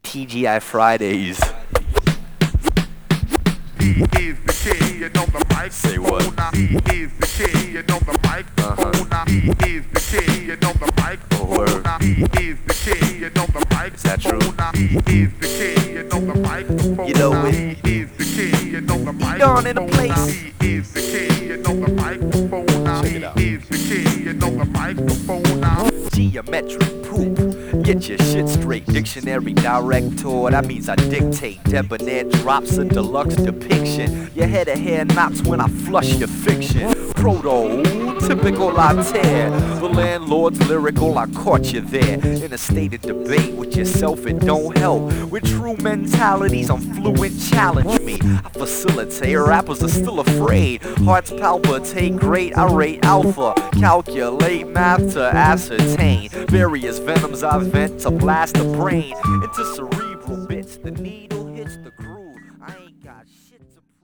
TGI Fridays. He is the king on the mic. Say what? He is the king on the mic. He is the king on the mic. Oh, word. He is the king on the mic. Is that true? He is the king on the mic. You know it. He is the king on the mic. Dawn in the place. He is the king on the microphone. Check it out. He is the king on the microphone. Geometric poop. Get your shit straight. Dictionary director, that means I dictate. Debonair drops a deluxe depiction. Your head of hair knocks when I flush your fiction. Prototypical I tear. The landlord's lyrical, I caught you there. In a state of debate with yourself, it don't help. With true mentalities, I'm fluent, challenge me. I facilitate, rappers are still afraid. Hearts palpitate, great, I rate alpha. Calculate math to ascertain. Various venoms I vent to blast the brain into cerebral bits. The needle hits the groove. I ain't got shit to